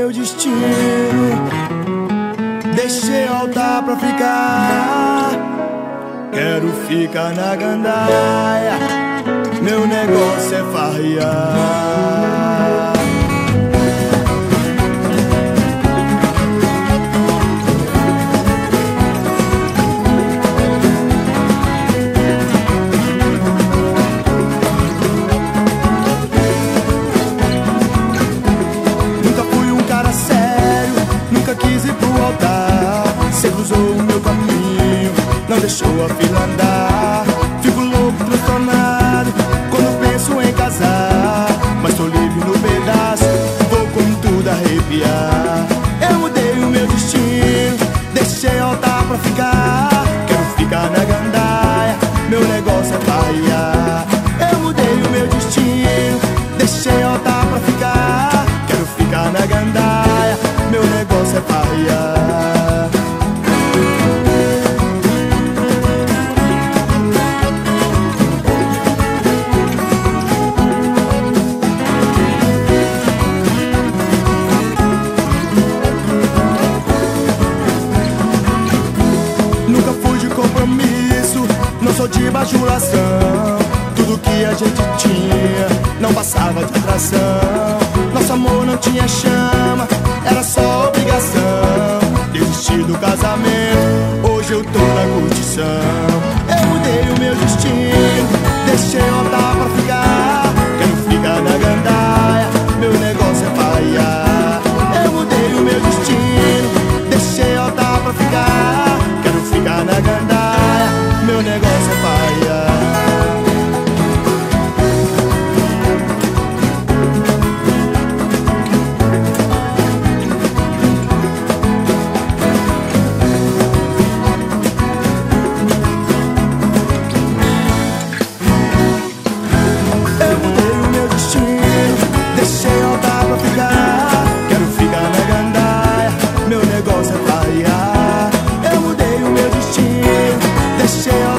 meu destino, deixei Altar pra ficar. Quero ficar na gandaia, meu negócio é farrear. Quis ir pro altar, cê cruzou o meu caminho, não deixou a fila andar. Fico louco, transtornado, quando penso em casar. Mas tô livre no pedaço, vou com tudo arrepiar. Eu mudei o meu destino, deixei Altar pra ficar. Quero ficar na gandaia, meu negócio é farrear. Eu mudei o meu destino, deixei Altar pra ficar. Quero ficar na gandaia, meu negócio é farrear. Nunca fui de compromisso, não sou de bajulação. Tudo que a gente tinha não passava de atração. Nosso amor não tinha chama, era só obrigação. Desisti do casamento, hoje eu tô na curtição. Eu mudei o meu destino, deixei Altar pra ficar. Quero ficar na gandaia, meu negócio é farrear. Eu mudei o meu destino, deixei Altar pra ficar. Quero ficar na gandaia, meu negócio é farrear. Deixei